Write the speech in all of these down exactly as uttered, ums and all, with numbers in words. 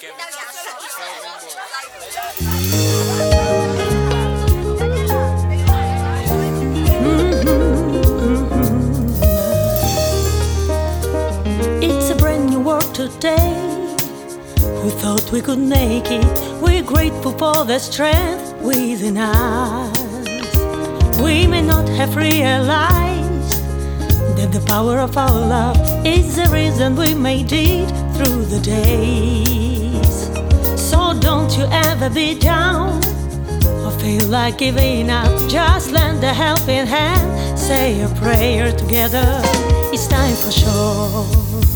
It's a brand new world today. We thought we could make it. We're grateful for the strength within us. We may not have realized that the power of our love is the reason we made it through the days. So don't you ever be down or feel like giving up. Just lend a helping hand, say a prayer together. It's time for sure.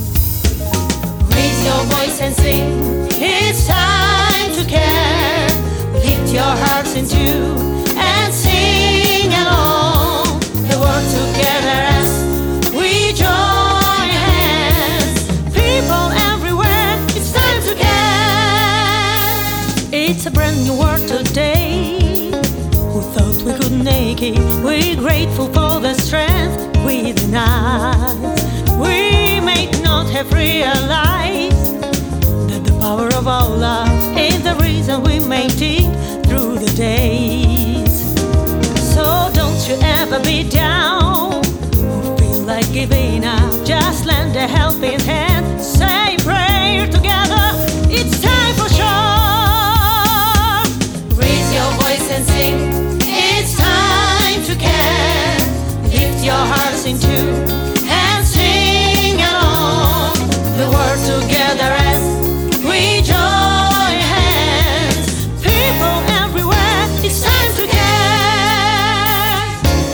Raise your voice and sing. It's time to care. Lift your hearts in tune and sing along the world together as we join hands. People everywhere, it's time to care. It's a brand new world today. Who thought we could make it? We're grateful for the strength within us. We may not have realized that the power of our love is the reason we made it through the days. So don't you ever be down or feel like giving up. Just lend a helping hand, say a prayer together. It's time for sure. Raise your voice and sing. It's time to care. Lift your hearts in tune and sing along the world together as we join hands. People everywhere, it's time to care.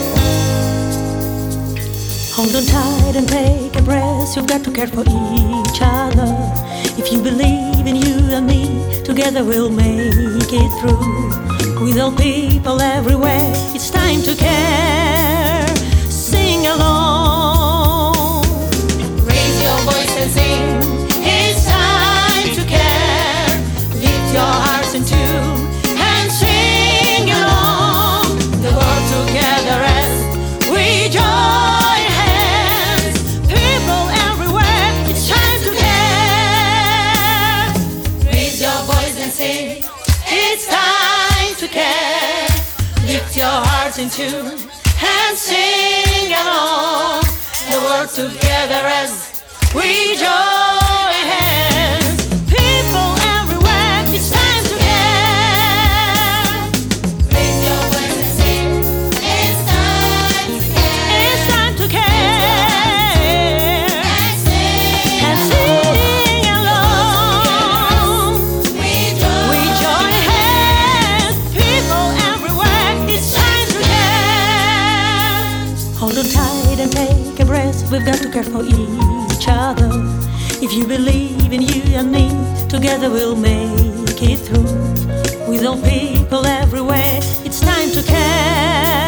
Hold on tight and take a breath. You've got to care for each other. If you believe in you and me, together we'll make it through. With all people everywhere, it's time to care. Sing along. Raise your voice and sing. It's time to care. Lift your hearts in tune and sing along the world together as we join hands. People everywhere, it's time to care. Raise your voice and sing. It's time to care. Lift your hearts in tune and sing along the world together as we join hands. People everywhere, it's time to care. Raise your voice and sing. It's time to care. It's time to care. And sing, and sing along. We join, we join hands. People everywhere, it's time to care. Hold on tight and take a breath. We've got to care for each other. If you believe in you and me, together we'll make it through. With all people everywhere, it's time to care.